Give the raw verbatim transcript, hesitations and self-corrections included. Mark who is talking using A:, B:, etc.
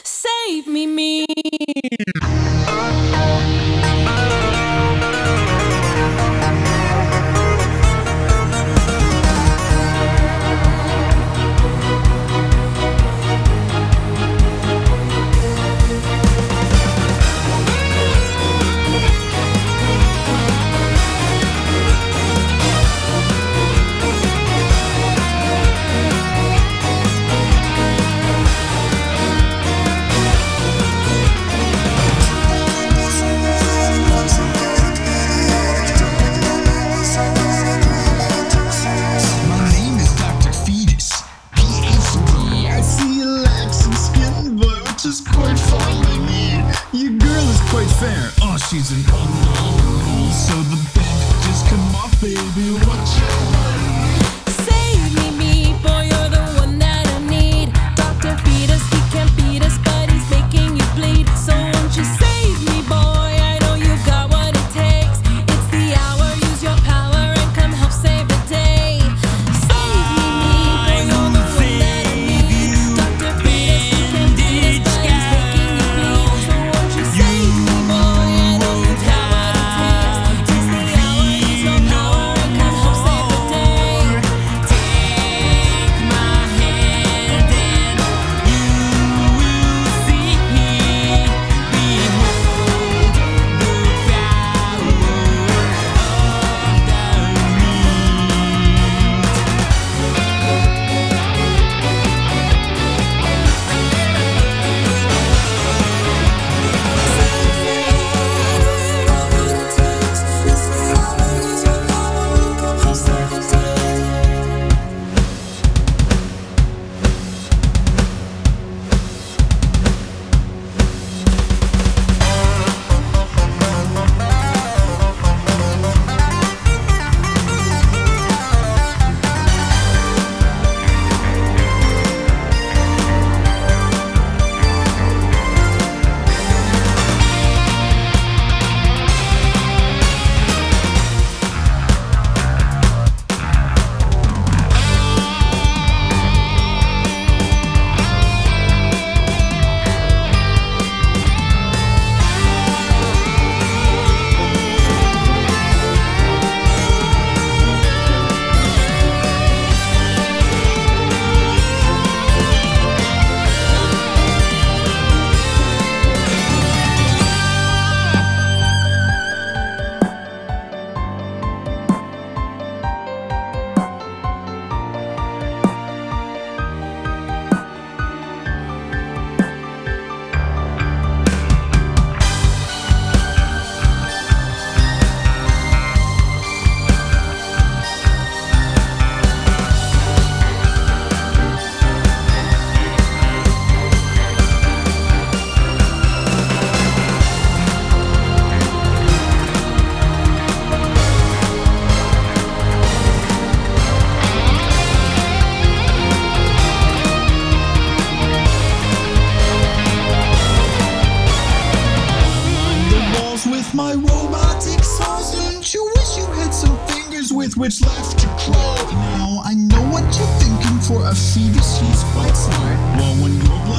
A: Save me, me.
B: Is quite fine by me. Your girl is quite fair. Oh, she's an unknown. So the bed just come off, baby. Watch out.
A: Save me, me. Boy, you're the one that I need. Doctor Fetus, he can't beat us, but he's making you bleed. So won't you save me, boy? I know you got what it takes. It's the hour, use your power and come help save the day. Save me, me. Boy, you're the one that I need. Doctor Fetus, he can't beat us, but he's making you bleed. So won't you save me, boy? I know you got what it takes. It's the hour, use your power and come help save the day.
C: Take my hand and you will see. Behold the power of
B: With my robotic sauce, don't you wish you had some fingers with which life to crawl? Now I know what you're thinking. For a fetus, he's quite smart. Well, when you're